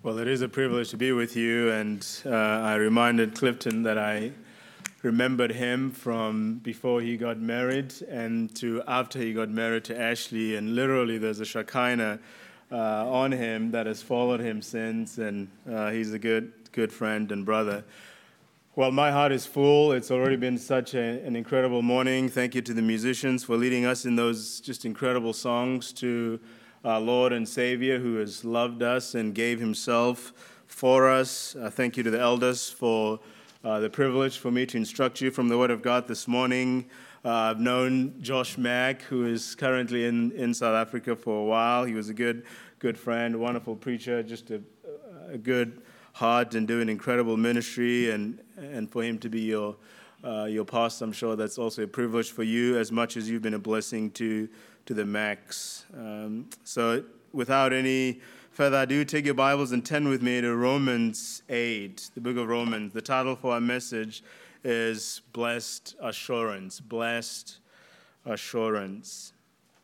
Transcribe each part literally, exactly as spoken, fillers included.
Well, it is a privilege to be with you, and uh, I reminded Clifton that I remembered him from before he got married and to after he got married to Ashley, and literally there's a Shekinah uh, on him that has followed him since, and uh, he's a good good friend and brother. Well, my heart is full. It's already been such a, an incredible morning. Thank you to the musicians for leading us in those just incredible songs, to our Lord and Savior who has loved us and gave himself for us. Uh, thank you to the elders for uh, the privilege for me to instruct you from the Word of God this morning. Uh, I've known Josh Mack, who is currently in, in South Africa for a while. He was a good good friend, wonderful preacher, just a, a good heart and doing incredible ministry. And, and for him to be your, uh, your pastor, I'm sure that's also a privilege for you, as much as you've been a blessing to to the Max. Um, so without any further ado, take your Bibles and turn with me to Romans eight, the book of Romans. The title for our message is Blessed Assurance. Blessed Assurance.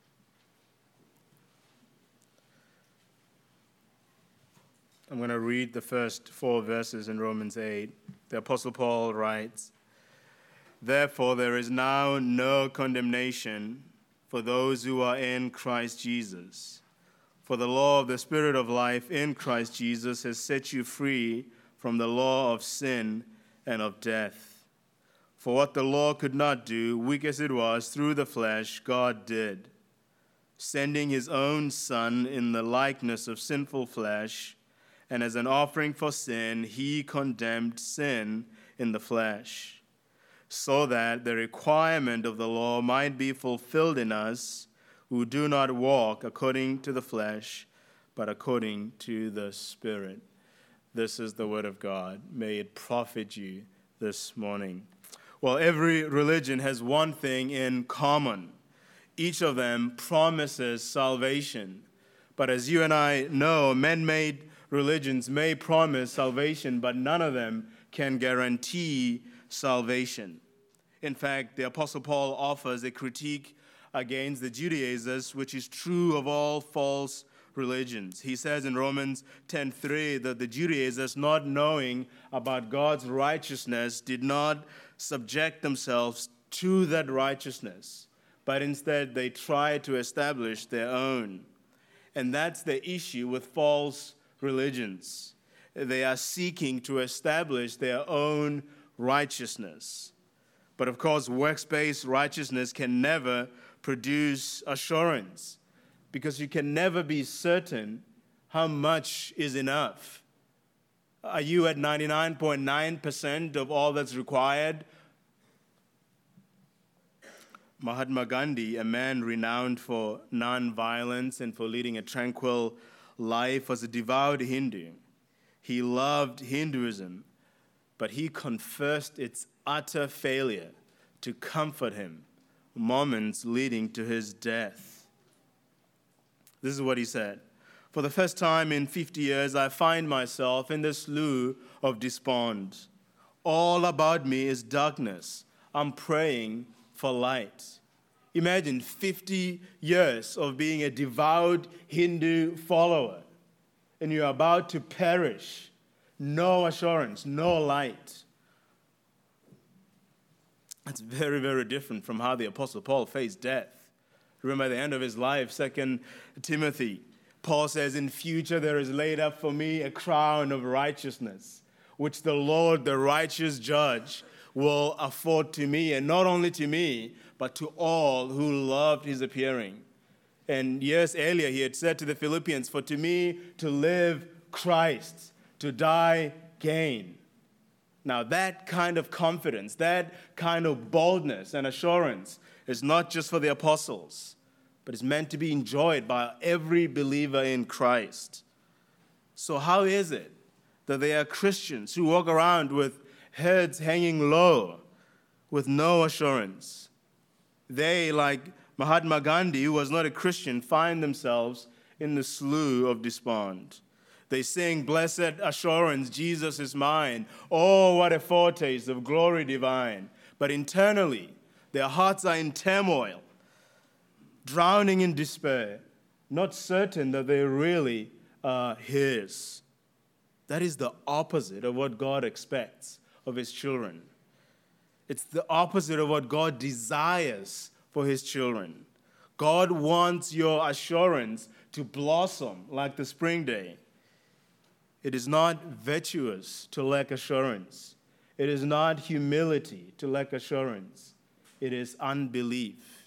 I'm going to read the first four verses in Romans eight. The Apostle Paul writes, "Therefore there is now no condemnation for those who are in Christ Jesus. For the law of the Spirit of life in Christ Jesus has set you free from the law of sin and of death. For what the law could not do, weak as it was, through the flesh, God did, sending his own Son in the likeness of sinful flesh, and as an offering for sin, he condemned sin in the flesh, so that the requirement of the law might be fulfilled in us who do not walk according to the flesh, but according to the Spirit." This is the word of God. May it profit you this morning. Well, every religion has one thing in common. Each of them promises salvation. But as you and I know, man-made religions may promise salvation, but none of them can guarantee salvation. In fact, the Apostle Paul offers a critique against the Judaizers, which is true of all false religions. He says in Romans ten three that the Judaizers, not knowing about God's righteousness, did not subject themselves to that righteousness, but instead they tried to establish their own. And that's the issue with false religions. They are seeking to establish their own righteousness. But of course, works-based righteousness can never produce assurance, because you can never be certain how much is enough. Are you at ninety-nine point nine percent of all that's required? Mahatma Gandhi, a man renowned for non-violence and for leading a tranquil life, was a devout Hindu. He loved Hinduism, but he confessed its utter failure to comfort him, moments leading to his death. This is what he said: "For the first time in fifty years, I find myself in the slough of despond. All about me is darkness. I'm praying for light." Imagine fifty years of being a devout Hindu follower, and you're about to perish. No assurance, no light. It's very, very different from how the Apostle Paul faced death. Remember at the end of his life, Second Timothy, Paul says, "In future there is laid up for me a crown of righteousness, which the Lord, the righteous judge, will afford to me, and not only to me, but to all who loved his appearing." And years earlier, he had said to the Philippians, "For to me to live, Christ, to die, gain." Now, that kind of confidence, that kind of boldness and assurance is not just for the apostles, but it's meant to be enjoyed by every believer in Christ. So how is it that there are Christians who walk around with heads hanging low, with no assurance? They, like Mahatma Gandhi, who was not a Christian, find themselves in the slough of despond. They sing, "Blessed assurance, Jesus is mine. Oh, what a foretaste of glory divine." But internally, their hearts are in turmoil, drowning in despair, not certain that they really are his. That is the opposite of what God expects of his children. It's the opposite of what God desires for his children. God wants your assurance to blossom like the spring day. It is not virtuous to lack assurance. It is not humility to lack assurance. It is unbelief.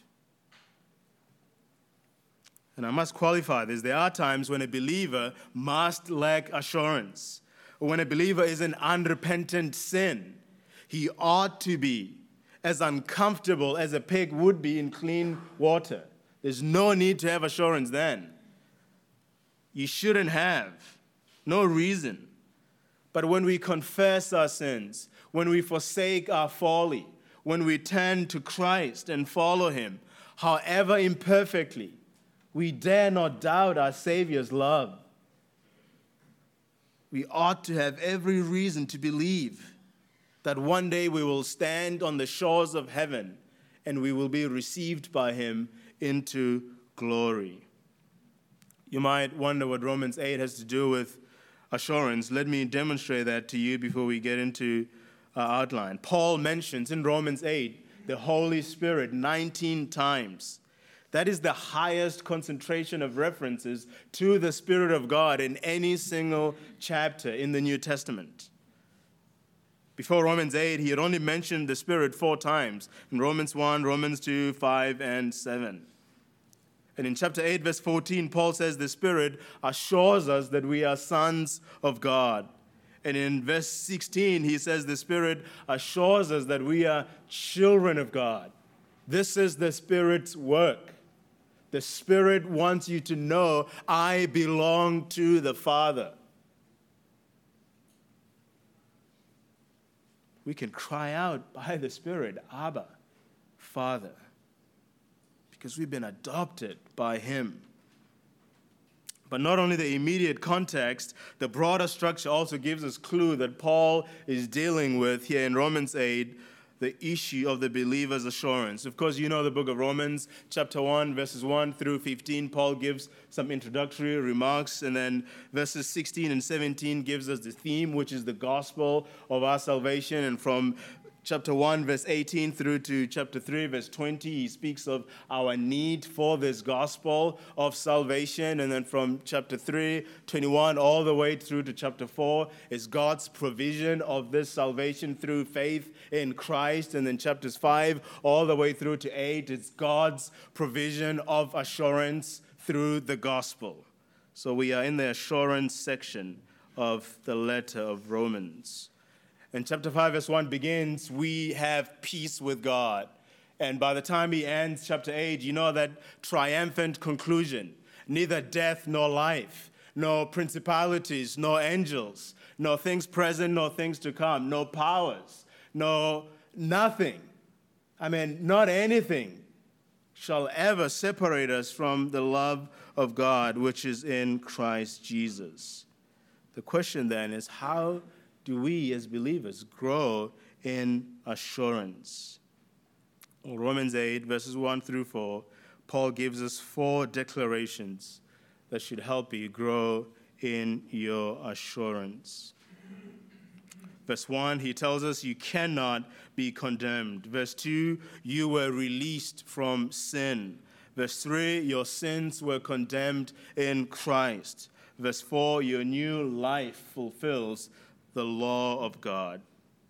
And I must qualify this. There are times when a believer must lack assurance. When a believer is in unrepentant sin, he ought to be as uncomfortable as a pig would be in clean water. There's no need to have assurance then. You shouldn't have. No reason. But when we confess our sins, when we forsake our folly, when we turn to Christ and follow him, however imperfectly, we dare not doubt our Savior's love. We ought to have every reason to believe that one day we will stand on the shores of heaven and we will be received by him into glory. You might wonder what Romans eight has to do with assurance. Let me demonstrate that to you before we get into our outline. Paul mentions in Romans eight the Holy Spirit nineteen times. That is the highest concentration of references to the Spirit of God in any single chapter in the New Testament. Before Romans eight, he had only mentioned the Spirit four times, in Romans one, Romans two, five, and seven. And in chapter eight, verse fourteen, Paul says the Spirit assures us that we are sons of God. And in verse sixteen, he says the Spirit assures us that we are children of God. This is the Spirit's work. The Spirit wants you to know, I belong to the Father. We can cry out by the Spirit, Abba, Father, because we've been adopted by him. But not only the immediate context, the broader structure also gives us clue that Paul is dealing with here in Romans eight, the issue of the believer's assurance. Of course, you know the book of Romans, chapter one, verses one through fifteen. Paul gives some introductory remarks, and then verses sixteen and seventeen gives us the theme, which is the gospel of our salvation. And from chapter one, verse eighteen through to chapter three, verse twenty, he speaks of our need for this gospel of salvation. And then from chapter three, twenty-one, all the way through to chapter four is God's provision of this salvation through faith in Christ. And then chapters five, all the way through to eight, it's God's provision of assurance through the gospel. So we are in the assurance section of the letter of Romans. And chapter five, verse one begins, we have peace with God. And by the time he ends chapter eight, you know that triumphant conclusion. Neither death nor life, nor principalities, nor angels, nor things present, nor things to come, no powers, no nothing. I mean, not anything shall ever separate us from the love of God, which is in Christ Jesus. The question then is, how do we as believers grow in assurance? In Romans eight, verses one through four, Paul gives us four declarations that should help you grow in your assurance. Verse one, he tells us you cannot be condemned. Verse two, you were released from sin. Verse three, your sins were condemned in Christ. Verse four, your new life fulfills the law of God.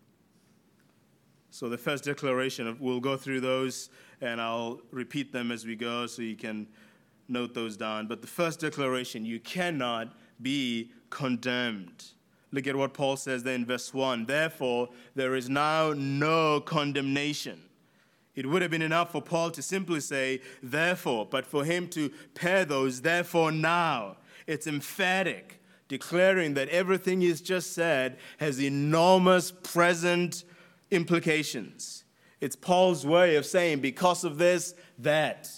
So the first declaration, we'll go through those and I'll repeat them as we go so you can note those down. But the first declaration, you cannot be condemned. Look at what Paul says there in verse one. Therefore, there is now no condemnation. It would have been enough for Paul to simply say, therefore, but for him to pair those, therefore now, it's emphatic, declaring that everything he's just said has enormous present implications. It's Paul's way of saying, because of this, that.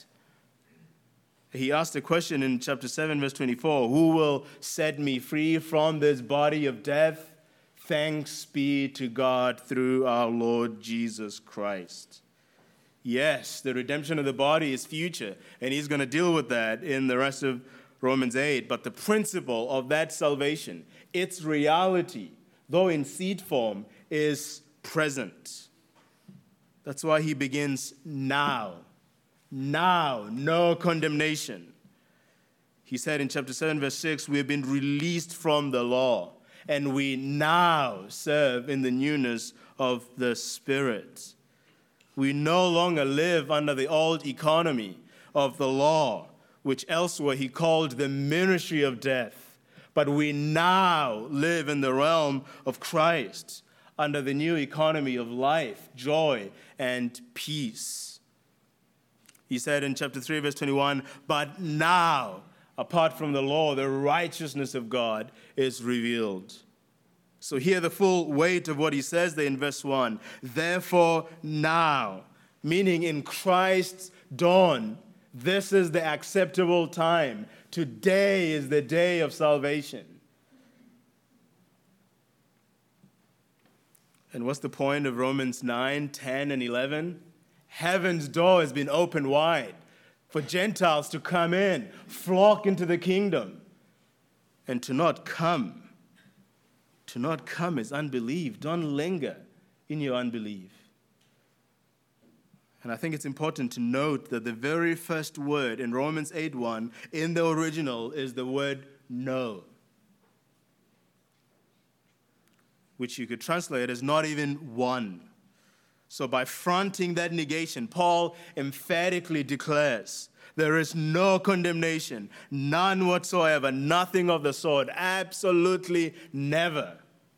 He asked a question in chapter seven, verse twenty-four, who will set me free from this body of death? Thanks be to God through our Lord Jesus Christ. Yes, the redemption of the body is future, and he's going to deal with that in the rest of Romans eight, but the principle of that salvation, its reality, though in seed form, is present. That's why he begins now. Now, no condemnation. He said in chapter seven, verse six, we have been released from the law, and we now serve in the newness of the Spirit. We no longer live under the old economy of the law, which elsewhere he called the ministry of death. But we now live in the realm of Christ, under the new economy of life, joy, and peace. He said in chapter three, verse twenty-one, but now, apart from the law, the righteousness of God is revealed. So hear the full weight of what he says there in verse one. Therefore now, meaning in Christ's dawn, this is the acceptable time. Today is the day of salvation. And what's the point of Romans nine, ten, and eleven? Heaven's door has been opened wide for Gentiles to come in, flock into the kingdom. And to not come, to not come is unbelief. Don't linger in your unbelief. And I think it's important to note that the very first word in Romans eight one in the original is the word no, which you could translate as not even one. So by fronting that negation, Paul emphatically declares there is no condemnation, none whatsoever, nothing of the sort, absolutely never.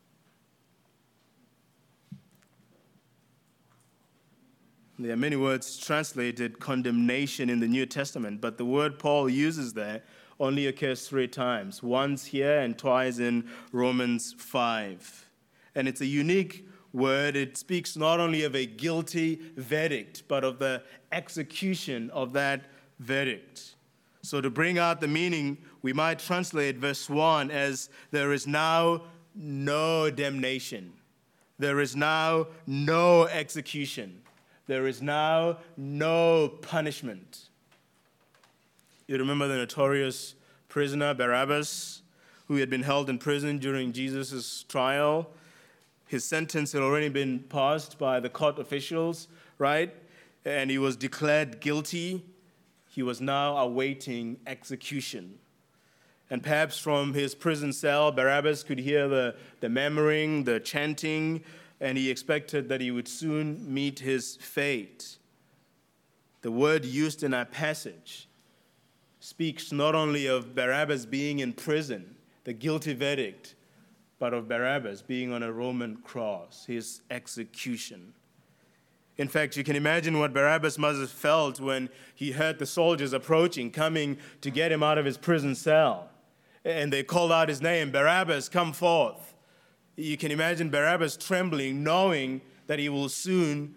There are many words translated condemnation in the New Testament, but the word Paul uses there only occurs three times, once here and twice in Romans five. And it's a unique word. It speaks not only of a guilty verdict, but of the execution of that verdict. So to bring out the meaning, we might translate verse one as there is now no damnation. There is now no execution. There is now no punishment. You remember the notorious prisoner Barabbas, who had been held in prison during Jesus' trial? His sentence had already been passed by the court officials, right? And he was declared guilty. He was now awaiting execution. And perhaps from his prison cell, Barabbas could hear the, the murmuring, the chanting, and he expected that he would soon meet his fate. The word used in our passage speaks not only of Barabbas being in prison, the guilty verdict, but of Barabbas being on a Roman cross, his execution. In fact, you can imagine what Barabbas must have felt when he heard the soldiers approaching, coming to get him out of his prison cell. And they called out his name, Barabbas, come forth. You can imagine Barabbas trembling, knowing that he will soon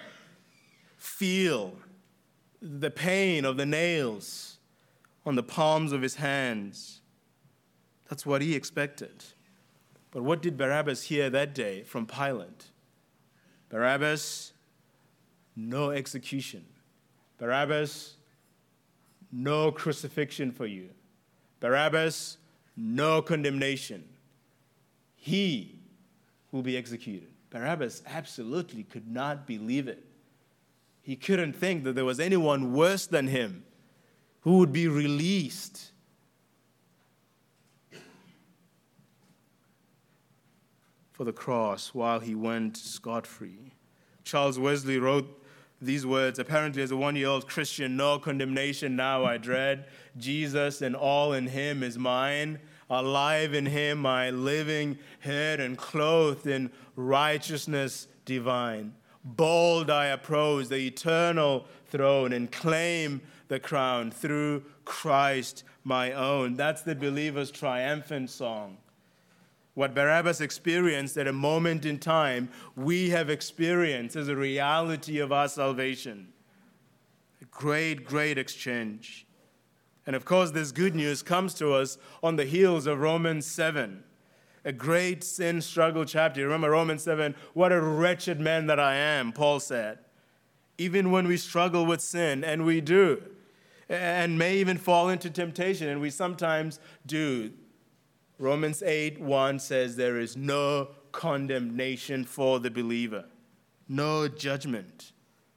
feel the pain of the nails on the palms of his hands. That's what he expected. But what did Barabbas hear that day from Pilate? Barabbas, no execution. Barabbas, no crucifixion for you. Barabbas, no condemnation. He will be executed. Barabbas absolutely could not believe it. He couldn't think that there was anyone worse than him who would be released. For the cross while he went scot-free. Charles Wesley wrote these words, apparently as a one-year-old Christian, no condemnation now I dread. Jesus and all in him is mine. Alive in him, my living head and clothed in righteousness divine. Bold I approach the eternal throne and claim the crown through Christ my own. That's the believer's triumphant song. What Barabbas experienced at a moment in time, we have experienced as a reality of our salvation. A great, great exchange. And of course, this good news comes to us on the heels of Romans seven, a great sin struggle chapter. You remember Romans seven? What a wretched man that I am, Paul said. Even when we struggle with sin, and we do, and may even fall into temptation, and we sometimes do. Romans eight one says there is no condemnation for the believer, no judgment.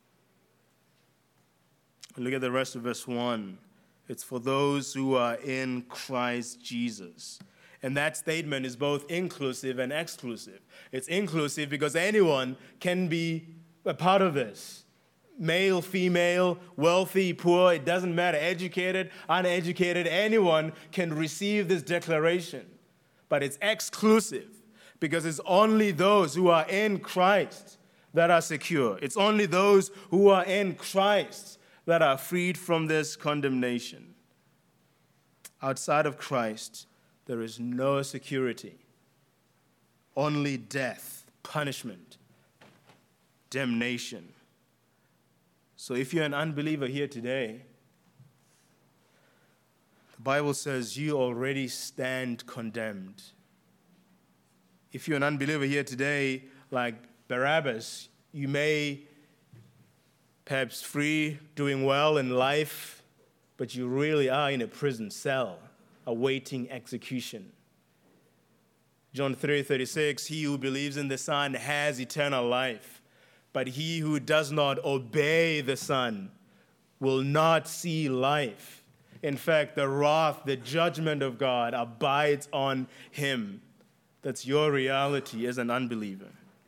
Look at the rest of verse one. It's for those who are in Christ Jesus. And that statement is both inclusive and exclusive. It's inclusive because anyone can be a part of this. Male, female, wealthy, poor, it doesn't matter. Educated, uneducated, anyone can receive this declaration. But it's exclusive because it's only those who are in Christ that are secure. It's only those who are in Christ that are freed from this condemnation. Outside of Christ, there is no security, only death, punishment, damnation. So if you're an unbeliever here today, the Bible says you already stand condemned. If you're an unbeliever here today, like Barabbas, you may perhaps free, doing well in life, but you really are in a prison cell, awaiting execution. John three thirty-six, he who believes in the Son has eternal life, but he who does not obey the Son will not see life. In fact, the wrath, the judgment of God abides on him. That's your reality as an unbeliever.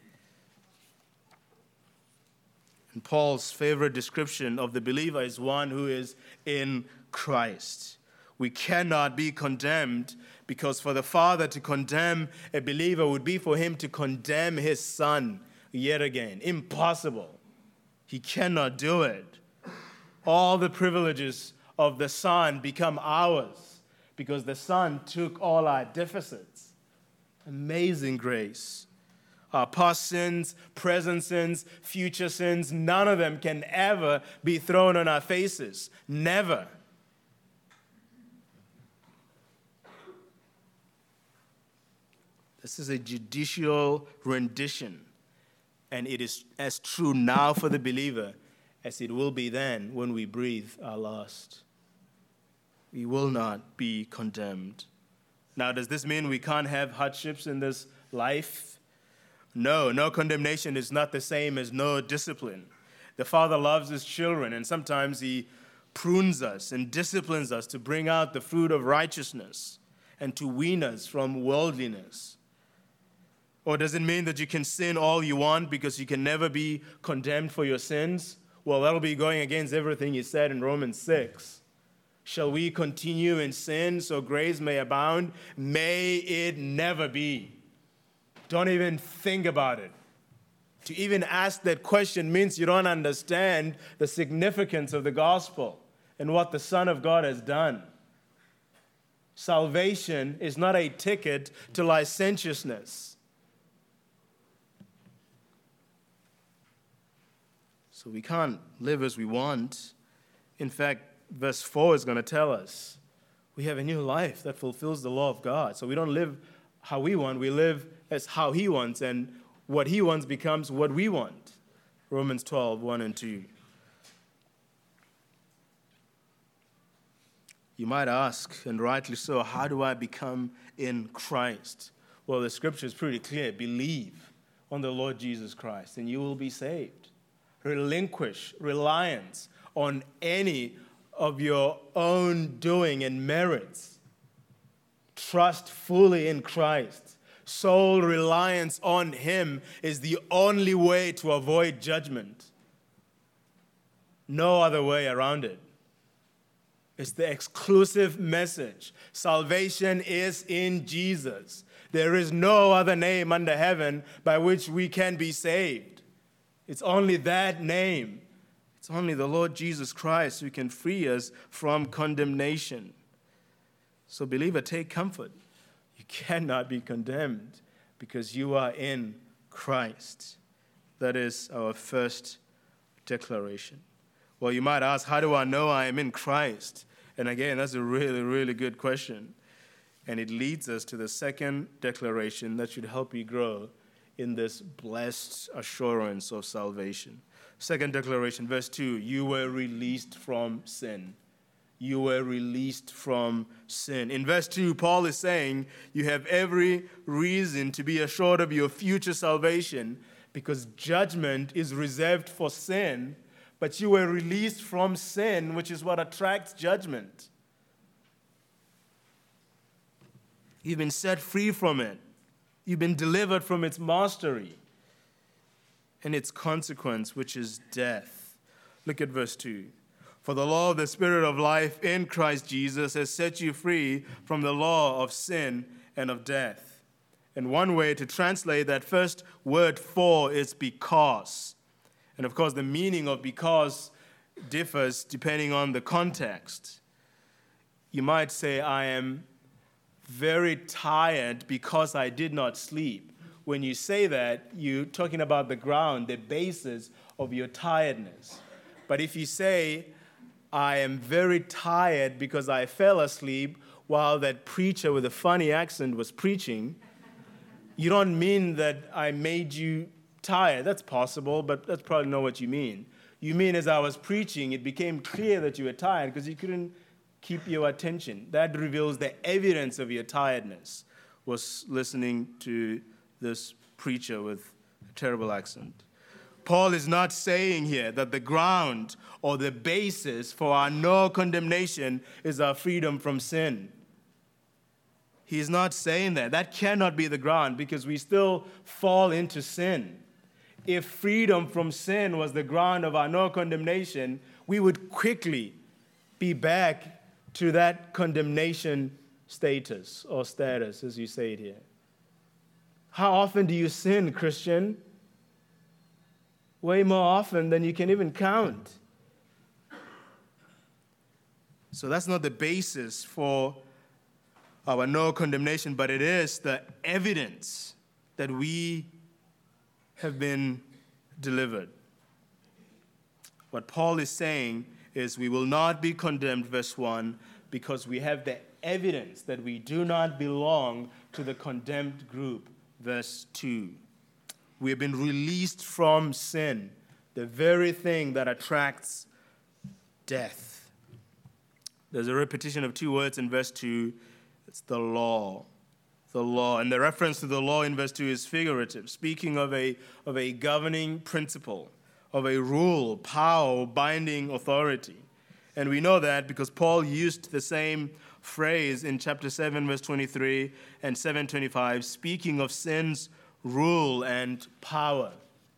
And Paul's favorite description of the believer is one who is in Christ. We cannot be condemned because for the Father to condemn a believer would be for him to condemn his Son yet again. Impossible. He cannot do it. All the privileges of the Son become ours because the Son took all our deficits. Amazing grace. Our past sins, present sins, future sins, none of them can ever be thrown on our faces. Never. This is a judicial rendition, and it is as true now for the believer as it will be then when we breathe our last. We will not be condemned. Now, does this mean we can't have hardships in this life? No, no condemnation is not the same as no discipline. The Father loves his children, and sometimes he prunes us and disciplines us to bring out the fruit of righteousness and to wean us from worldliness. Or does it mean that you can sin all you want because you can never be condemned for your sins? Well, that'll be going against everything he said in Romans six. Shall we continue in sin so grace may abound? May it never be. Don't even think about it. To even ask that question means you don't understand the significance of the gospel and what the Son of God has done. Salvation is not a ticket to licentiousness. So we can't live as we want. In fact, verse four is going to tell us we have a new life that fulfills the law of God. So we don't live how we want, we live as how he wants, and what he wants becomes what we want. Romans twelve, one and two. You might ask, and rightly so, how do I become in Christ? Well, the scripture is pretty clear. Believe on the Lord Jesus Christ, and you will be saved. Relinquish reliance on any of your own doing and merits. Trust fully in Christ. Sole reliance on him is the only way to avoid judgment. No other way around it. It's the exclusive message. Salvation is in Jesus. There is no other name under heaven by which we can be saved. It's only that name. It's only the Lord Jesus Christ who can free us from condemnation. So, believer, take comfort. You cannot be condemned because you are in Christ. That is our first declaration. Well, you might ask, how do I know I am in Christ? And again, that's a really, really good question. And it leads us to the second declaration that should help you grow in this blessed assurance of salvation. Second declaration, verse two, you were released from sin. you were released from sin. In verse two, Paul is saying you have every reason to be assured of your future salvation because judgment is reserved for sin, but you were released from sin, which is what attracts judgment. You've been set free from it. You've been delivered from its mastery and its consequence, which is death. Look at verse two. For the law of the Spirit of life in Christ Jesus has set you free from the law of sin and of death. And one way to translate that first word for is because. And of course, the meaning of because differs depending on the context. You might say, I am very tired because I did not sleep. When you say that, you're talking about the ground, the basis of your tiredness. But if you say, I am very tired because I fell asleep while that preacher with a funny accent was preaching, you don't mean that I made you tired. That's possible, but that's probably not what you mean. You mean as I was preaching, it became clear that you were tired because you couldn't keep your attention. That reveals the evidence of your tiredness, was listening to this preacher with a terrible accent. Paul is not saying here that the ground or the basis for our no condemnation is our freedom from sin. He's not saying that. That cannot be the ground because we still fall into sin. If freedom from sin was the ground of our no condemnation, we would quickly be back to that condemnation status or status, as you say it here. How often do you sin, Christian? Way more often than you can even count. So that's not the basis for our no condemnation, but it is the evidence that we have been delivered. What Paul is saying is we will not be condemned, verse one, because we have the evidence that we do not belong to the condemned group, verse two. We have been released from sin, the very thing that attracts death. There's a repetition of two words in verse two. It's the law. The law. And the reference to the law in verse two is figurative, speaking of a, of a governing principle, of a rule, power, binding authority. And we know that because Paul used the same phrase in chapter seven, verse twenty-three and seven twenty-five, speaking of sin's rule and power.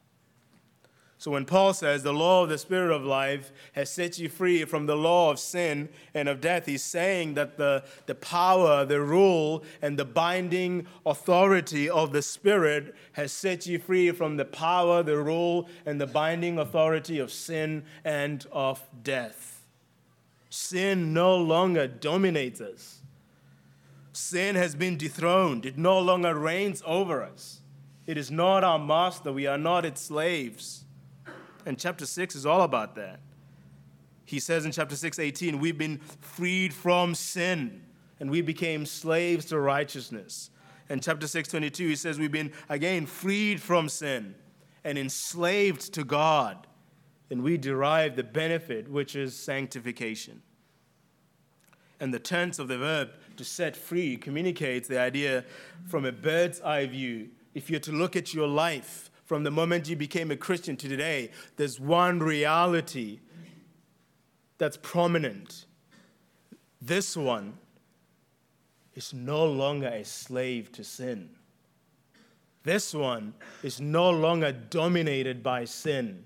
So when Paul says the law of the Spirit of life has set you free from the law of sin and of death, he's saying that the, the power, the rule, and the binding authority of the Spirit has set you free from the power, the rule, and the binding authority of sin and of death. Sin no longer dominates us. Sin has been dethroned. It no longer reigns over us. It is not our master. We are not its slaves. And chapter six is all about that. He says in chapter six, eighteen, we've been freed from sin, and we became slaves to righteousness. And chapter six, twenty-two, he says we've been, again, freed from sin and enslaved to God, and we derive the benefit, which is sanctification. And the tense of the verb to set free communicates the idea from a bird's eye view. If you're to look at your life from the moment you became a Christian to today, there's one reality that's prominent. This one is no longer a slave to sin. This one is no longer dominated by sin.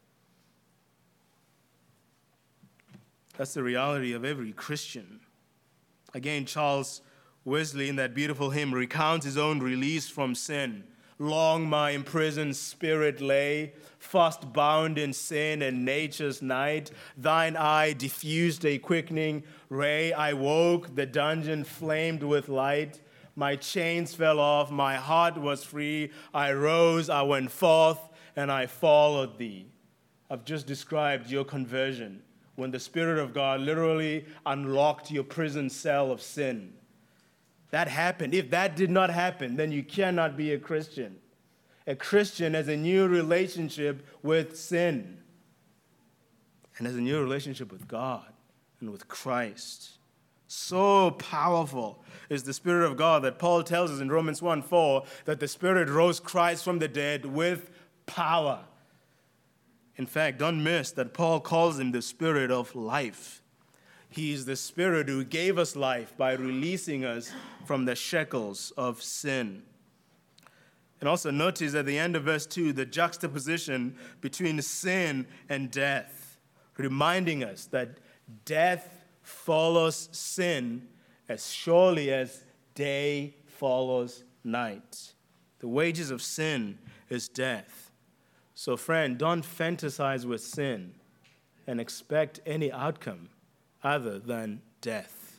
That's the reality of every Christian. Again, Charles Wesley, in that beautiful hymn, recounts his own release from sin. Long my imprisoned spirit lay, fast bound in sin and nature's night. Thine eye diffused a quickening ray. I woke, the dungeon flamed with light. My chains fell off, my heart was free. I rose, I went forth, and I followed thee. I've just described your conversion, when the Spirit of God literally unlocked your prison cell of sin. That happened. If that did not happen, then you cannot be a Christian. A Christian has a new relationship with sin and has a new relationship with God. and with Christ. So powerful is the Spirit of God that Paul tells us in Romans one four that the Spirit rose Christ from the dead with power. In fact, don't miss that Paul calls him the Spirit of life. He is the Spirit who gave us life by releasing us from the shackles of sin. And also notice at the end of verse two, the juxtaposition between sin and death, reminding us that death follows sin as surely as day follows night. The wages of sin is death. So friend, don't fantasize with sin and expect any outcome other than death.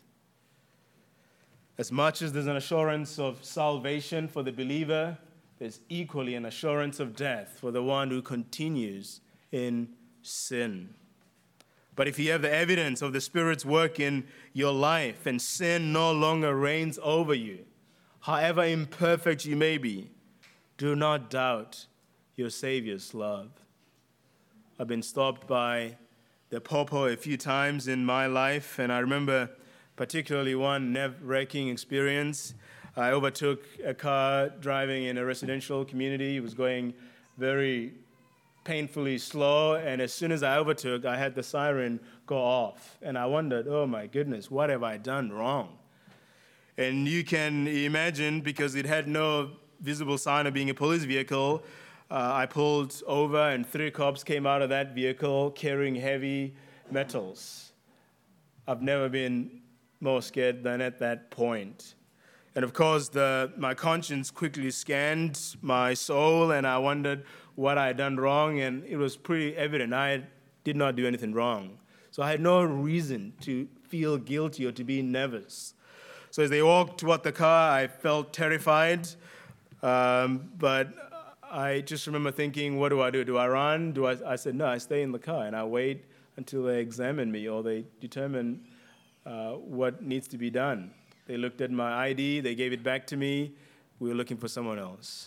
As much as there's an assurance of salvation for the believer, there's equally an assurance of death for the one who continues in sin. But if you have the evidence of the Spirit's work in your life and sin no longer reigns over you, however imperfect you may be, do not doubt your Savior's love. I've been stopped by the popo a few times in my life, and I remember particularly one nerve-wracking experience. I overtook a car driving in a residential community. It was going very painfully slow, and as soon as I overtook, I had the siren go off. And I wondered, oh my goodness, what have I done wrong? And you can imagine, because it had no visible sign of being a police vehicle, uh, I pulled over and three cops came out of that vehicle carrying heavy metals. I've never been more scared than at that point. And of course, the, my conscience quickly scanned my soul, and I wondered what I had done wrong, and it was pretty evident I did not do anything wrong. So I had no reason to feel guilty or to be nervous. So as they walked toward the car, I felt terrified, um, but I just remember thinking, what do I do? Do I run? Do I? I said, no, I stay in the car, and I wait until they examine me or they determine uh, what needs to be done. They looked at my I D, they gave it back to me. We were looking for someone else.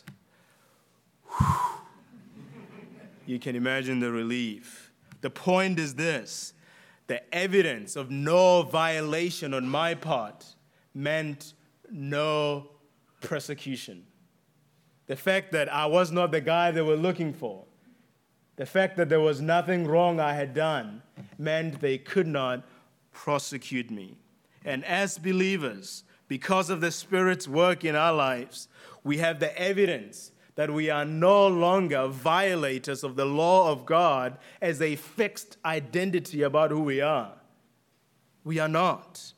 You can imagine the relief. The point is this: the evidence of no violation on my part meant no persecution. The fact that I was not the guy they were looking for, the fact that there was nothing wrong I had done, meant they could not prosecute me. And as believers, because of the Spirit's work in our lives, we have the evidence that we are no longer violators of the law of God as a fixed identity about who we are. We are not.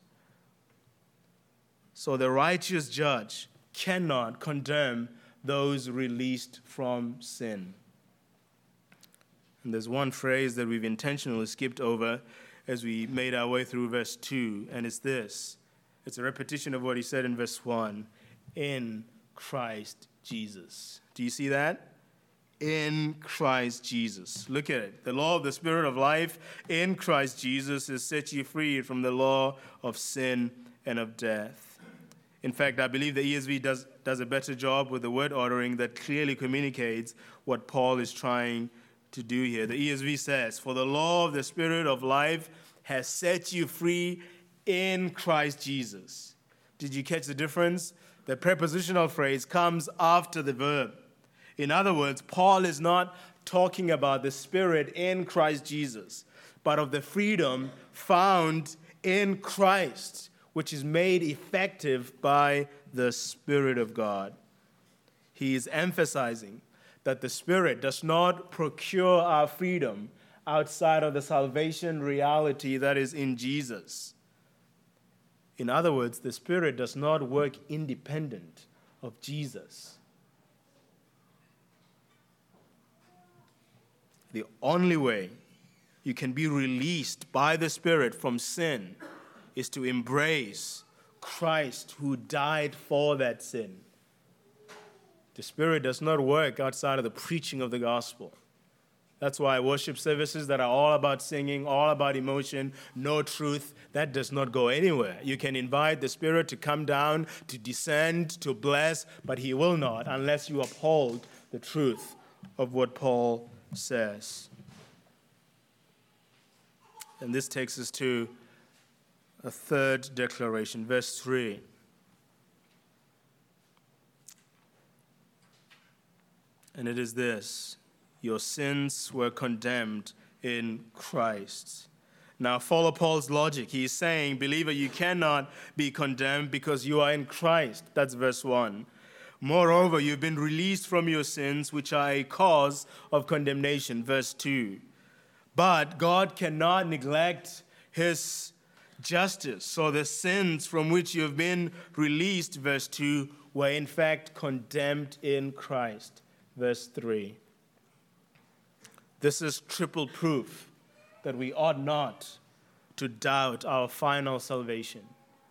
So the righteous judge cannot condemn those released from sin. And there's one phrase that we've intentionally skipped over as we made our way through verse two, and it's this. It's a repetition of what he said in verse one, in Christ Jesus. Do you see that? In Christ Jesus. Look at it. The law of the Spirit of life in Christ Jesus has set you free from the law of sin and of death. In fact, I believe the E S V does, does a better job with the word ordering that clearly communicates what Paul is trying to do here. The E S V says, for the law of the Spirit of life has set you free in Christ Jesus. Did you catch the difference? The prepositional phrase comes after the verb. In other words, Paul is not talking about the Spirit in Christ Jesus, but of the freedom found in Christ, which is made effective by the Spirit of God. He is emphasizing that the Spirit does not procure our freedom outside of the salvation reality that is in Jesus. In other words, the Spirit does not work independent of Jesus. The only way you can be released by the Spirit from sin is to embrace Christ who died for that sin. The Spirit does not work outside of the preaching of the gospel. That's why worship services that are all about singing, all about emotion, no truth, that does not go anywhere. You can invite the Spirit to come down, to descend, to bless, but he will not unless you uphold the truth of what Paul says. And this takes us to a third declaration, verse three. And it is this: your sins were condemned in Christ. Now, follow Paul's logic. He is saying, believer, you cannot be condemned because you are in Christ. That's verse one. Moreover, you've been released from your sins, which are a cause of condemnation. Verse two. But God cannot neglect his justice. So the sins from which you've been released, verse two, were in fact condemned in Christ. Verse three. This is triple proof that we ought not to doubt our final salvation.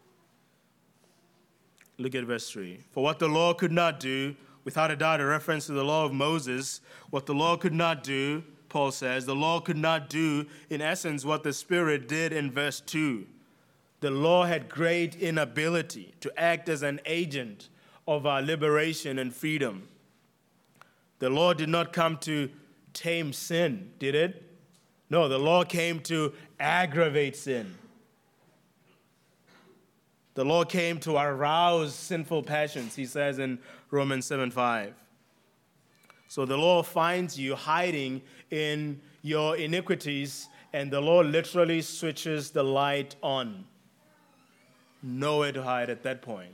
Look at verse three. For what the law could not do, without a doubt a reference to the law of Moses, what the law could not do, Paul says, the law could not do, in essence, what the Spirit did in verse two. The law had great inability to act as an agent of our liberation and freedom. The law did not come to tame sin, did it? No, the law came to aggravate sin. The law came to arouse sinful passions, he says in Romans seven five. So the law finds you hiding in your iniquities, and the law literally switches the light on. Nowhere to hide at that point.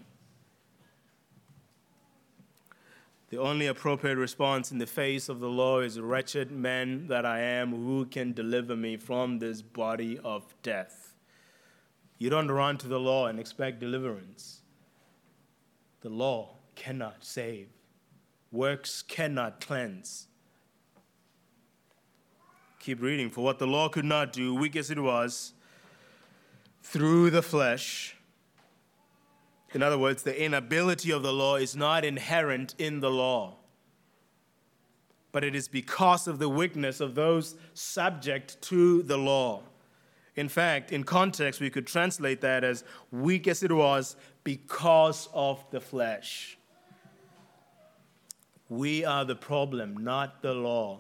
The only appropriate response in the face of the law is, wretched man that I am, who can deliver me from this body of death? You don't run to the law and expect deliverance. The law cannot save. Works cannot cleanse. Keep reading. For what the law could not do, weak as it was, through the flesh. In other words, the inability of the law is not inherent in the law, but it is because of the weakness of those subject to the law. In fact, in context, we could translate that as weak as it was because of the flesh. We are the problem, not the law.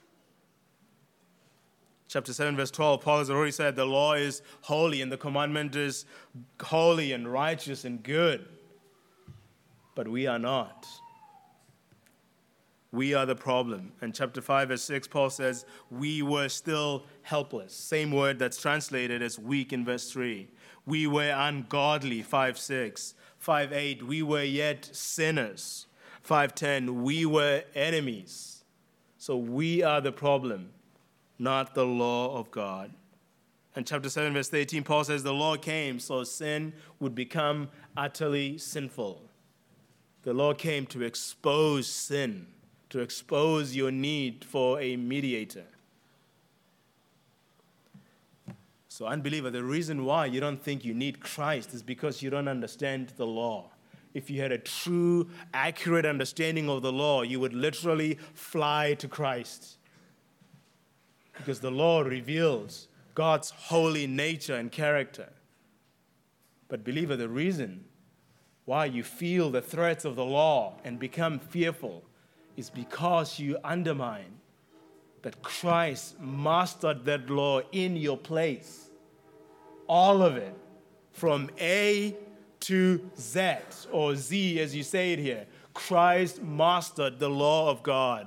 Chapter seven, verse twelve, Paul has already said the law is holy and the commandment is holy and righteous and good. But we are not. We are the problem. And chapter five, verse six, Paul says, we were still helpless. Same word that's translated as weak in verse three. We were ungodly, five six. five eight, we were yet sinners. five ten, we were enemies. So we are the problem, not the law of God. And chapter seven, verse eighteen, Paul says the law came so sin would become utterly sinful. The law came to expose sin, to expose your need for a mediator. So, unbeliever, the reason why you don't think you need Christ is because you don't understand the law. If you had a true, accurate understanding of the law, you would literally fly to Christ. Because the law reveals God's holy nature and character. But believer, the reason why you feel the threats of the law and become fearful is because you undermine that Christ mastered that law in your place. All of it, from A to Z, or Z as you say it here. Christ mastered the law of God.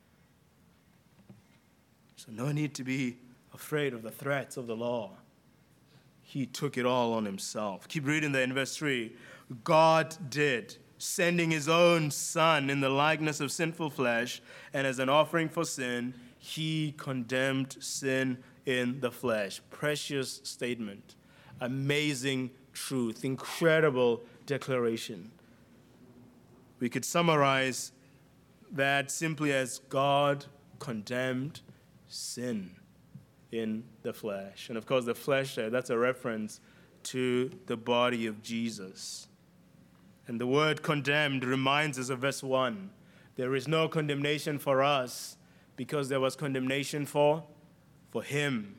So no need to be afraid of the threats of the law. He took it all on himself. Keep reading there in verse three. God did, sending his own Son in the likeness of sinful flesh, and as an offering for sin, he condemned sin in the flesh. Precious statement. Amazing truth. Incredible declaration. We could summarize that simply as God condemned sin in the flesh. And of course, the flesh there, that's a reference to the body of Jesus. And the word condemned reminds us of verse one. There is no condemnation for us because there was condemnation for, for him.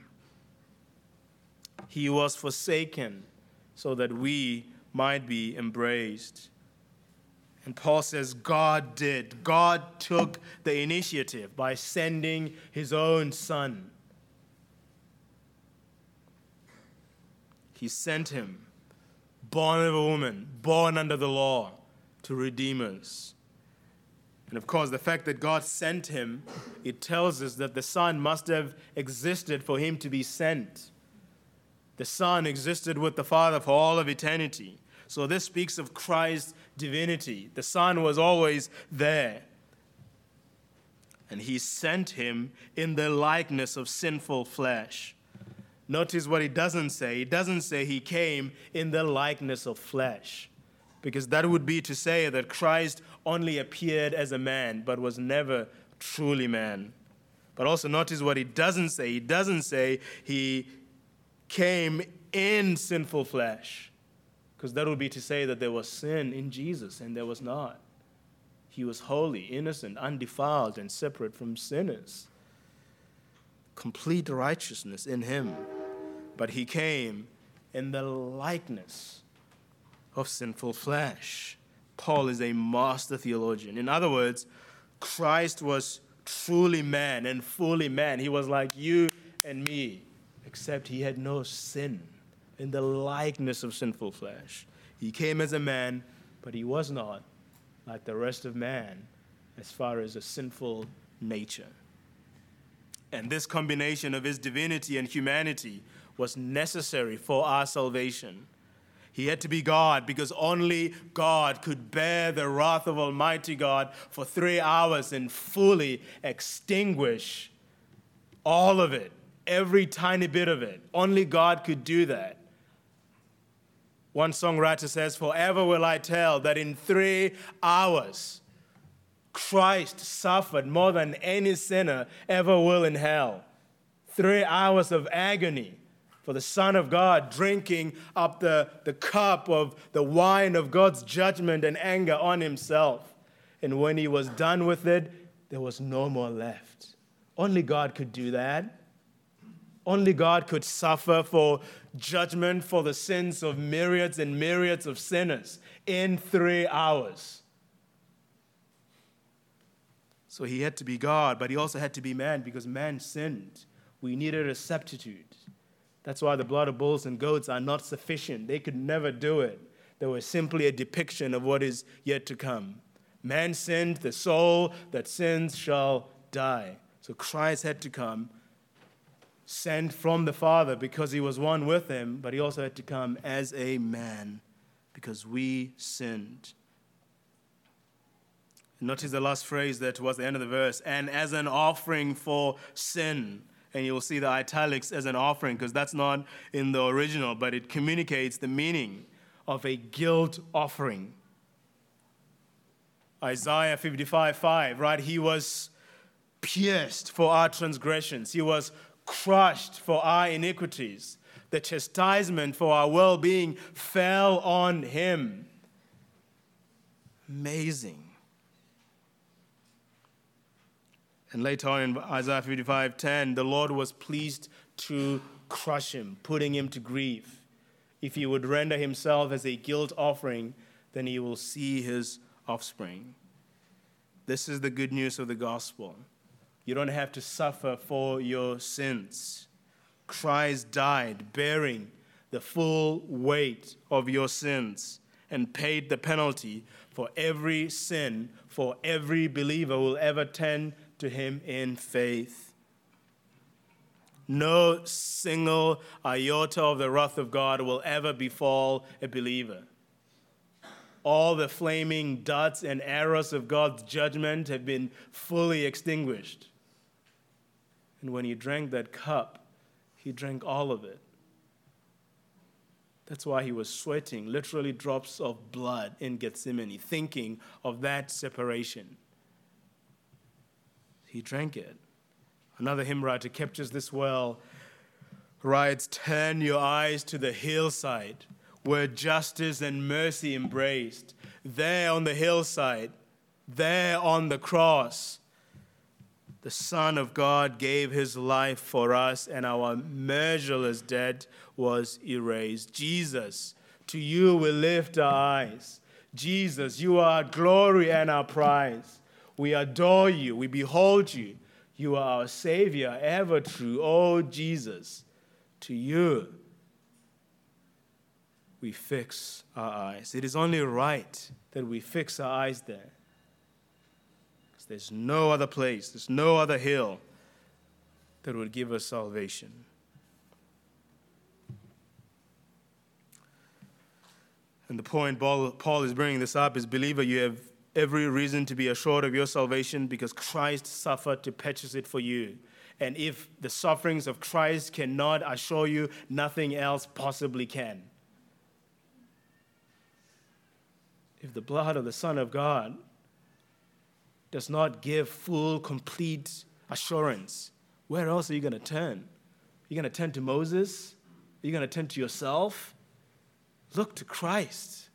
He was forsaken so that we might be embraced. And Paul says God did. God took the initiative by sending his own Son. He sent him, born of a woman, born under the law, to redeem us. And of course, the fact that God sent him, it tells us that the Son must have existed for him to be sent. The Son existed with the Father for all of eternity. So this speaks of Christ's divinity. The Son was always there. And he sent him in the likeness of sinful flesh. Notice what he doesn't say. He doesn't say he came in the likeness of flesh, because that would be to say that Christ only appeared as a man, but was never truly man. But also notice what he doesn't say. He doesn't say he came in sinful flesh, because that would be to say that there was sin in Jesus, and there was not. He was holy, innocent, undefiled, and separate from sinners. Complete righteousness in him. But he came in the likeness of sinful flesh. Paul is a master theologian. In other words, Christ was truly man and fully man. He was like you and me, except he had no sin, in the likeness of sinful flesh. He came as a man, but he was not like the rest of man as far as a sinful nature. And this combination of his divinity and humanity was necessary for our salvation. He had to be God because only God could bear the wrath of Almighty God for three hours and fully extinguish all of it, every tiny bit of it. Only God could do that. One songwriter says, "Forever will I tell that in three hours Christ suffered more than any sinner ever will in hell." Three hours of agony for the Son of God, drinking up the, the cup of the wine of God's judgment and anger on himself. And when he was done with it, there was no more left. Only God could do that. Only God could suffer for judgment for the sins of myriads and myriads of sinners in three hours. So he had to be God, but he also had to be man because man sinned. We needed a substitute. That's why the blood of bulls and goats are not sufficient. They could never do it. They were simply a depiction of what is yet to come. Man sinned, the soul that sins shall die. So Christ had to come, sent from the Father because he was one with him, but he also had to come as a man because we sinned. Notice the last phrase there towards the end of the verse, and as an offering for sin. And you'll see the italics as an offering because that's not in the original, but it communicates the meaning of a guilt offering. Isaiah fifty-five five, right? He was pierced for our transgressions. He was crushed for our iniquities. The chastisement for our well-being fell on him. Amazing. And later on in Isaiah fifty-five ten, the Lord was pleased to crush him, putting him to grief. If he would render himself as a guilt offering, then he will see his offspring. This is the good news of the gospel. You don't have to suffer for your sins. Christ died bearing the full weight of your sins and paid the penalty for every sin for every believer who will ever turn to him in faith. No single iota of the wrath of God will ever befall a believer. All the flaming darts and arrows of God's judgment have been fully extinguished. And when he drank that cup, he drank all of it. That's why he was sweating, literally drops of blood in Gethsemane, thinking of that separation. He drank it. Another hymn writer captures this well, writes, "Turn your eyes to the hillside where justice and mercy embraced. There on the hillside, there on the cross, the Son of God gave his life for us, and our measureless debt was erased. Jesus, to you we lift our eyes. Jesus, you are our glory and our prize. We adore you, we behold you. You are our Savior, ever true. Oh, Jesus, to you we fix our eyes. It is only right that we fix our eyes there. Because there's no other place, there's no other hill that would give us salvation. And the point Paul, Paul is bringing this up is, believer, you have every reason to be assured of your salvation because Christ suffered to purchase it for you. And if the sufferings of Christ cannot assure you, nothing else possibly can. If the blood of the Son of God does not give full, complete assurance, where else are you going to turn? You're going to turn to Moses? Are you going to turn to yourself? Look to Christ.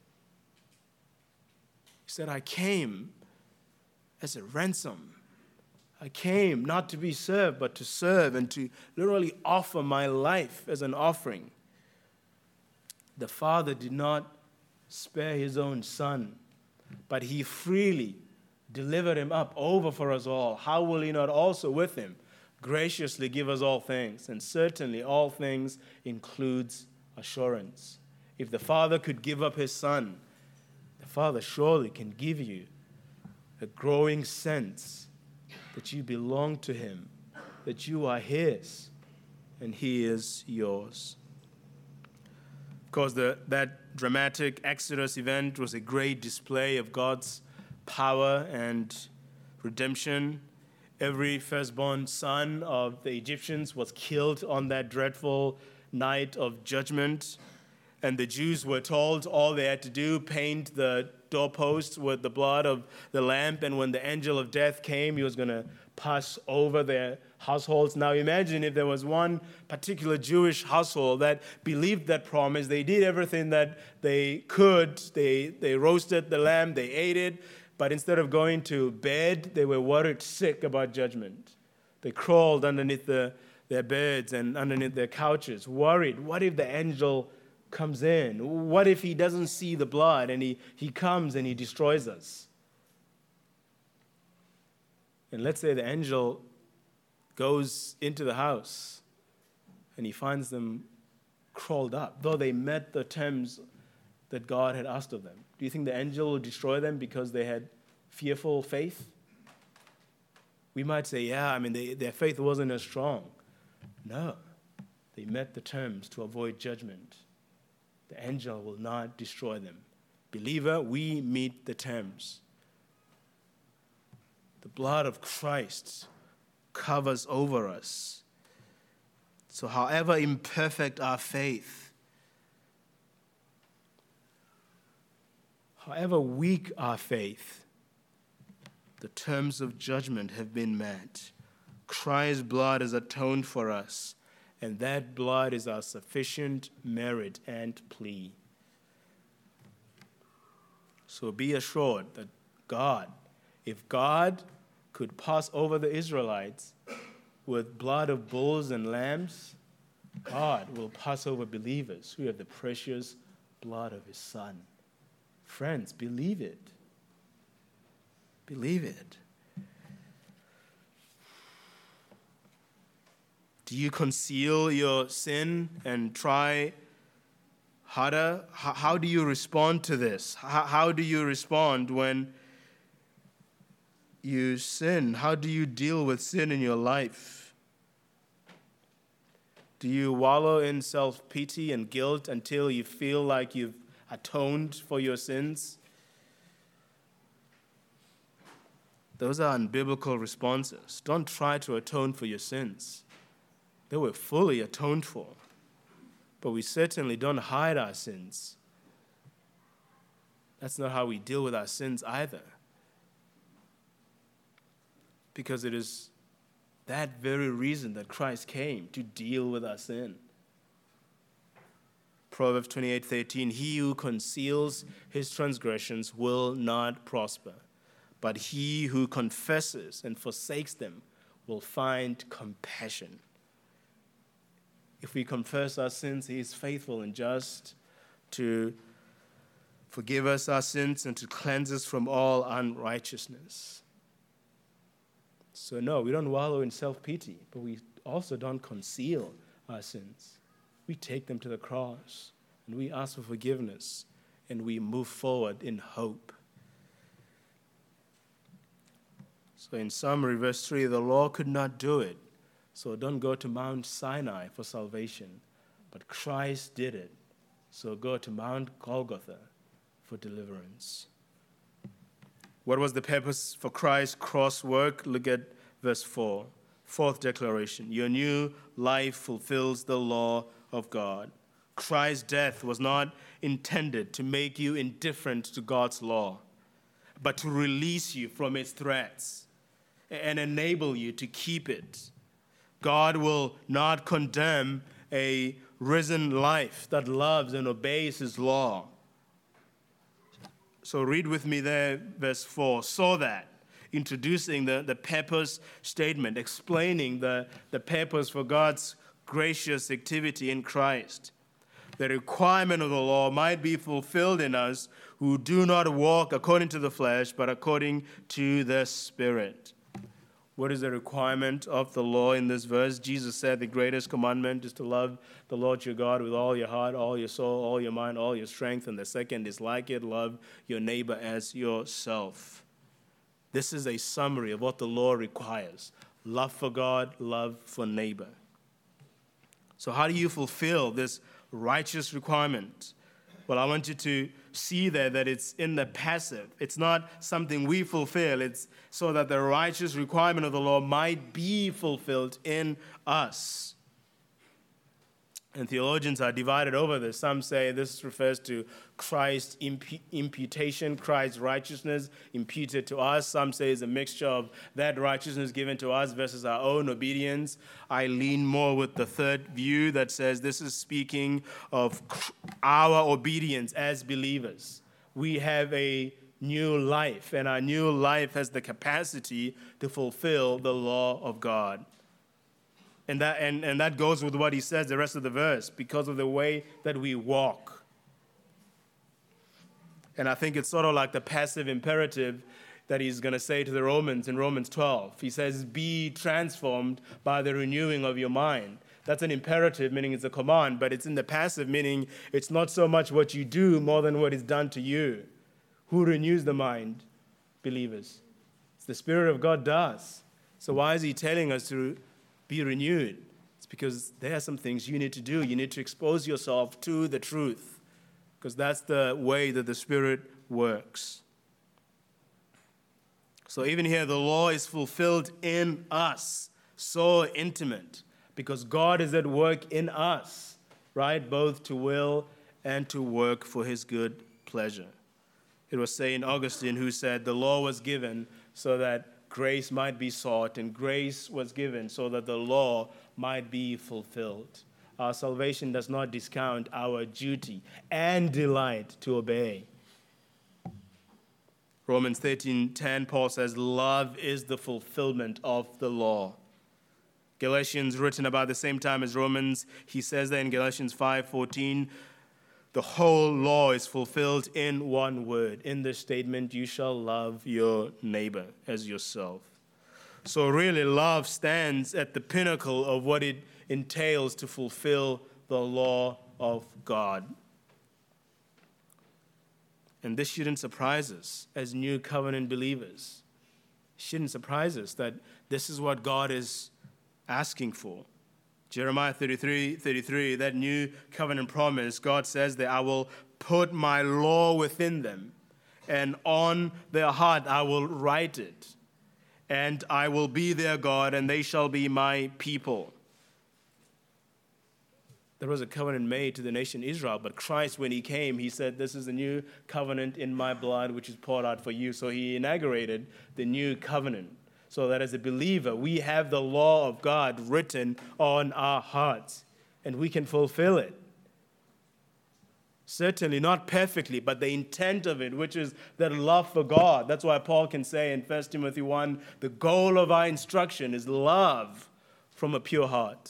He said, I came as a ransom. I came not to be served, but to serve and to literally offer my life as an offering. The Father did not spare his own Son, but he freely delivered him up over for us all. How will he not also with him graciously give us all things? And certainly all things includes assurance. If the Father could give up his Son, the Father surely can give you a growing sense that you belong to him, that you are his, and he is yours. Of course, the, that dramatic Exodus event was a great display of God's power and redemption. Every firstborn son of the Egyptians was killed on that dreadful night of judgment. And the Jews were told all they had to do, paint the doorposts with the blood of the lamb. And when the angel of death came, he was going to pass over their households. Now imagine if there was one particular Jewish household that believed that promise. They did everything that they could. They, they roasted the lamb, they ate it. But instead of going to bed, they were worried sick about judgment. They crawled underneath the, their beds and underneath their couches, worried, what if the angel comes in? What if he doesn't see the blood and he, he comes and he destroys us? And let's say the angel goes into the house and he finds them crawled up, though they met the terms that God had asked of them. Do you think the angel will destroy them because they had fearful faith? We might say, yeah, I mean, they, their faith wasn't as strong. No, they met the terms to avoid judgment. The angel will not destroy them. Believer, we meet the terms. The blood of Christ covers over us. So however imperfect our faith, however weak our faith, the terms of judgment have been met. Christ's blood has atoned for us, and that blood is our sufficient merit and plea. So be assured that God, if God could pass over the Israelites with blood of bulls and lambs, God will pass over believers who have the precious blood of his Son. Friends, believe it. Believe it. Do you conceal your sin and try harder? How, how do you respond to this? How, how do you respond when you sin? How do you deal with sin in your life? Do you wallow in self-pity and guilt until you feel like you've atoned for your sins? Those are unbiblical responses. Don't try to atone for your sins. They were fully atoned for. But we certainly don't hide our sins. That's not how we deal with our sins either. Because it is that very reason that Christ came, to deal with our sin. Proverbs twenty-eight thirteen, he who conceals his transgressions will not prosper, but he who confesses and forsakes them will find compassion. If we confess our sins, he is faithful and just to forgive us our sins and to cleanse us from all unrighteousness. So no, we don't wallow in self-pity, but we also don't conceal our sins. We take them to the cross. And we ask for forgiveness, and we move forward in hope. So in summary, verse three, the law could not do it. So don't go to Mount Sinai for salvation. But Christ did it. So go to Mount Golgotha for deliverance. What was the purpose for Christ's cross work? Look at verse four. Fourth declaration. Your new life fulfills the law of God. Christ's death was not intended to make you indifferent to God's law, but to release you from its threats and enable you to keep it. God will not condemn a risen life that loves and obeys his law. So read with me there, verse four. So that, introducing the, the purpose statement, explaining the, the purpose for God's gracious activity in Christ. The requirement of the law might be fulfilled in us who do not walk according to the flesh, but according to the Spirit. What is the requirement of the law in this verse? Jesus said the greatest commandment is to love the Lord your God with all your heart, all your soul, all your mind, all your strength. And the second is like it, love your neighbor as yourself. This is a summary of what the law requires. Love for God, love for neighbor. So how do you fulfill this righteous requirement? Well, I want you to see there that it's in the passive. It's not something we fulfill. It's so that the righteous requirement of the law might be fulfilled in us. And theologians are divided over this. Some say this refers to Christ's impu- imputation, Christ's righteousness imputed to us. Some say it's a mixture of that righteousness given to us versus our own obedience. I lean more with the third view that says this is speaking of our obedience as believers. We have a new life, and our new life has the capacity to fulfill the law of God. And that, and, and that goes with what he says, the rest of the verse, because of the way that we walk. And I think it's sort of like the passive imperative that he's going to say to the Romans in Romans twelve. He says, be transformed by the renewing of your mind. That's an imperative, meaning it's a command, but it's in the passive, meaning it's not so much what you do more than what is done to you. Who renews the mind? Believers. It's the Spirit of God does. So why is he telling us to be renewed? It's because there are some things you need to do. You need to expose yourself to the truth, because that's the way that the Spirit works. So even here, the law is fulfilled in us, so intimate, because God is at work in us, right? Both to will and to work for his good pleasure. It was Saint Augustine who said the law was given so that grace might be sought, and grace was given so that the law might be fulfilled. Our salvation does not discount our duty and delight to obey. Romans thirteen ten, Paul says, love is the fulfillment of the law. Galatians, written about the same time as Romans, he says that in Galatians five fourteen, the whole law is fulfilled in one word. In this statement, you shall love your neighbor as yourself. So really, love stands at the pinnacle of what it entails to fulfill the law of God. And this shouldn't surprise us as new covenant believers. It shouldn't surprise us that this is what God is asking for. Jeremiah thirty-three thirty-three, that new covenant promise, God says that I will put my law within them, and on their heart I will write it, and I will be their God, and they shall be my people. There was a covenant made to the nation Israel, but Christ, when he came, he said, this is the new covenant in my blood, which is poured out for you. So he inaugurated the new covenant, so that as a believer, we have the law of God written on our hearts, and we can fulfill it. Certainly not perfectly, but the intent of it, which is that love for God. That's why Paul can say in First Timothy one, the goal of our instruction is love from a pure heart.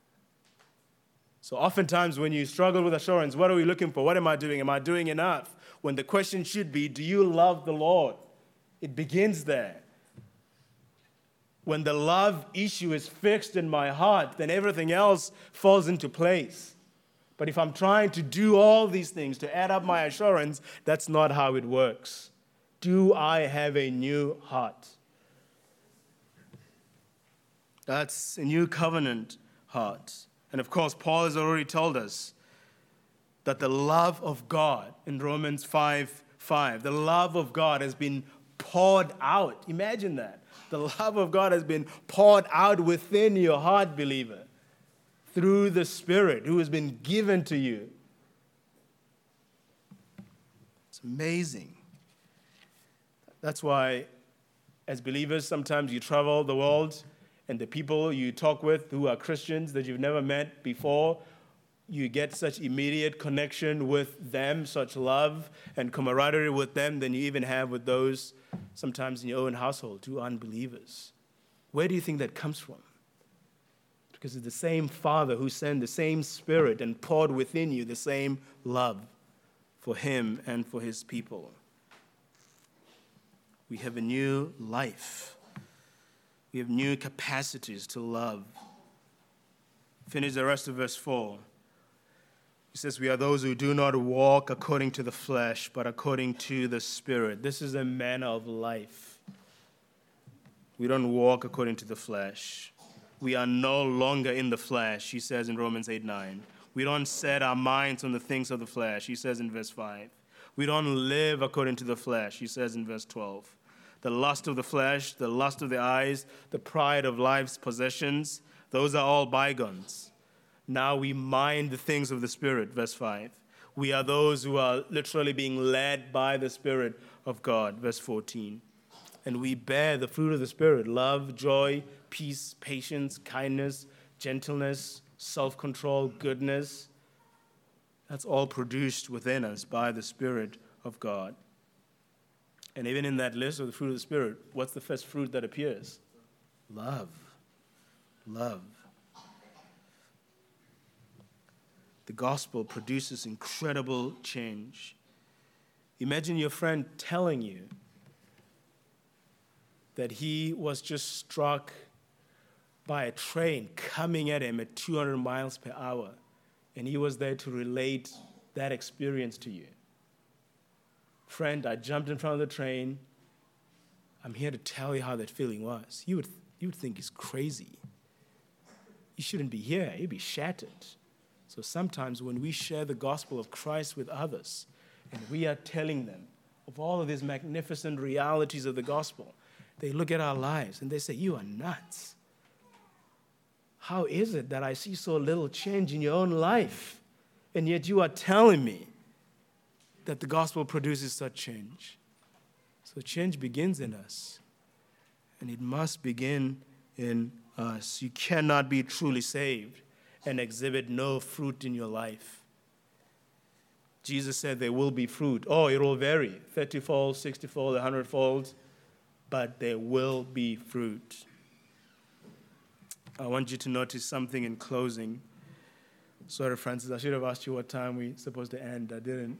So oftentimes when you struggle with assurance, what are we looking for? What am I doing? Am I doing enough? When the question should be, do you love the Lord? It begins there. When the love issue is fixed in my heart, then everything else falls into place. But if I'm trying to do all these things to add up my assurance, that's not how it works. Do I have a new heart? That's a new covenant heart. And of course, Paul has already told us that the love of God in Romans five five, the love of God has been poured out. Imagine that. The love of God has been poured out within your heart, believer, through the Spirit who has been given to you. It's amazing. That's why, as believers, sometimes you travel the world and the people you talk with who are Christians that you've never met before, you get such immediate connection with them, such love and camaraderie with them than you even have with those sometimes in your own household, who are unbelievers. Where do you think that comes from? Because it's the same Father who sent the same Spirit and poured within you the same love for him and for his people. We have a new life. We have new capacities to love. Finish the rest of verse four. He says, we are those who do not walk according to the flesh, but according to the Spirit. This is a manner of life. We don't walk according to the flesh. We are no longer in the flesh, he says in Romans eight nine. We don't set our minds on the things of the flesh, he says in verse five. We don't live according to the flesh, he says in verse twelve. The lust of the flesh, the lust of the eyes, the pride of life's possessions, those are all bygones. Now we mind the things of the Spirit, verse five. We are those who are literally being led by the Spirit of God, verse fourteen. And we bear the fruit of the Spirit, love, joy, peace, patience, kindness, gentleness, self-control, goodness. That's all produced within us by the Spirit of God. And even in that list of the fruit of the Spirit, what's the first fruit that appears? Love. Love. The gospel produces incredible change. Imagine your friend telling you that he was just struck by a train coming at him at two hundred miles per hour, and he was there to relate that experience to you. Friend, I jumped in front of the train. I'm here to tell you how that feeling was. You would, you would think he's crazy. You shouldn't be here. You'd be shattered. So sometimes when we share the gospel of Christ with others, and we are telling them of all of these magnificent realities of the gospel, they look at our lives and they say, you are nuts. How is it that I see so little change in your own life, and yet you are telling me that the gospel produces such change? So change begins in us, and it must begin in us. You cannot be truly saved and exhibit no fruit in your life. Jesus said there will be fruit. Oh, it will vary, thirty-fold, sixty-fold, one hundred-fold, but there will be fruit. I want you to notice something in closing. Sorry, Francis, I should have asked you what time we're supposed to end. I didn't.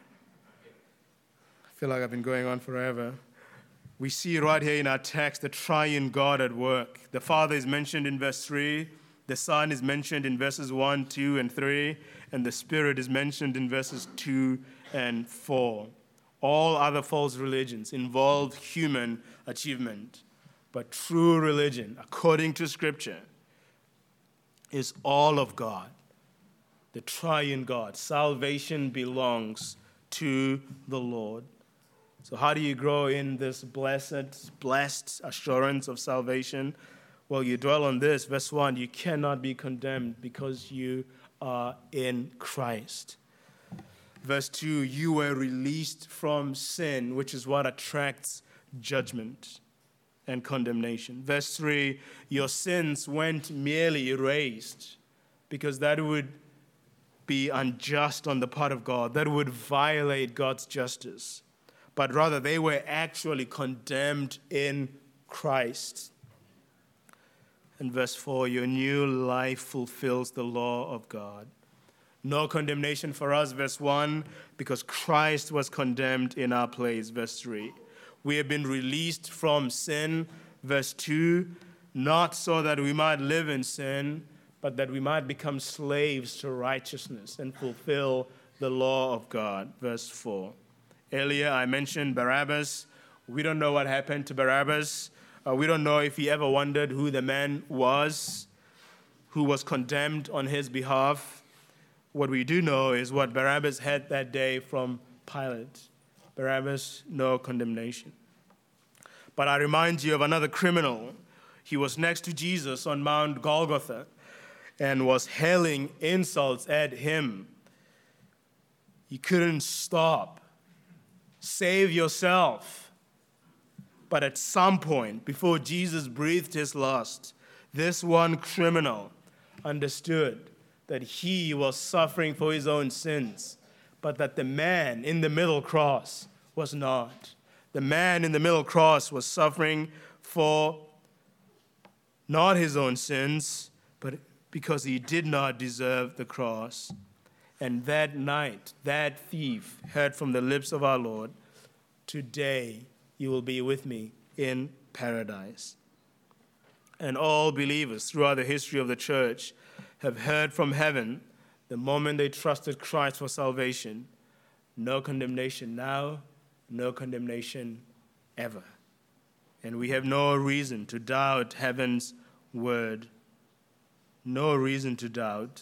I feel like I've been going on forever. We see right here in our text the triune God at work. The Father is mentioned in verse three. The Son is mentioned in verses one, two, and three. And the Spirit is mentioned in verses two and four. All other false religions involve human achievement. But true religion, according to Scripture, is all of God, the triune God. Salvation belongs to the Lord. So how do you grow in this blessed, blessed assurance of salvation? Well, you dwell on this. Verse one, you cannot be condemned because you are in Christ. Verse two, you were released from sin, which is what attracts judgment and condemnation. Verse three, your sins weren't merely erased, because that would be unjust on the part of God. That would violate God's justice. But rather, they were actually condemned in Christ. And verse four, your new life fulfills the law of God. No condemnation for us, verse one, because Christ was condemned in our place, verse three. We have been released from sin, verse two, not so that we might live in sin, but that we might become slaves to righteousness and fulfill the law of God. Verse four. Earlier I mentioned Barabbas. We don't know what happened to Barabbas. Uh, we don't know if he ever wondered who the man was who was condemned on his behalf. What we do know is what Barabbas had that day from Pilate. Barabbas, no condemnation. But I remind you of another criminal. He was next to Jesus on Mount Golgotha and was hurling insults at him. He couldn't stop. Save yourself. But at some point, before Jesus breathed his last, this one criminal understood that he was suffering for his own sins, but that the man in the middle cross was not. The man in the middle cross was suffering for not his own sins, but because he did not deserve the cross. And that night, that thief heard from the lips of our Lord, "Today you will be with me in paradise." And all believers throughout the history of the church have heard from heaven the moment they trusted Christ for salvation. No condemnation now, no condemnation ever. And we have no reason to doubt heaven's word. No reason to doubt.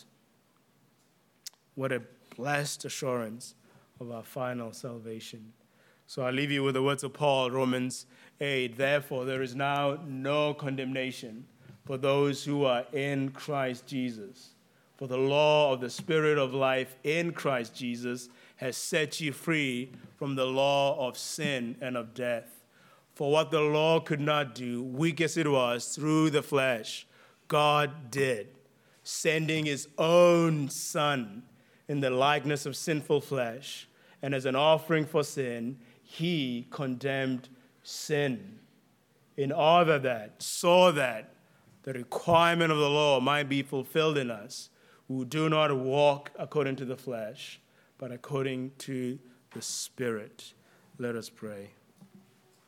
What a blessed assurance of our final salvation. So I leave you with the words of Paul, Romans eight. Therefore, there is now no condemnation for those who are in Christ Jesus. For the law of the Spirit of life in Christ Jesus has set you free from the law of sin and of death. For what the law could not do, weak as it was, through the flesh, God did, sending his own Son in the likeness of sinful flesh, and as an offering for sin, he condemned sin in order that, so that the requirement of the law might be fulfilled in us, who do not walk according to the flesh, but according to the Spirit. Let us pray.